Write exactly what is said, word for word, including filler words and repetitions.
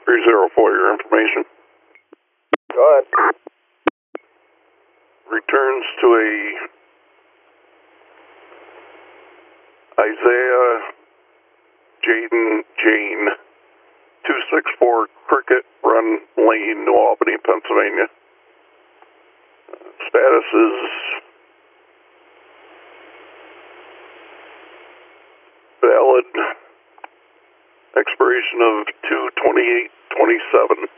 three zero for your information. Go ahead. Returns to a Isaiah Jaden Jane, two six four Cricket Run Lane, New Albany, Pennsylvania. Status is valid. Expiration of two twenty-eight twenty-seven.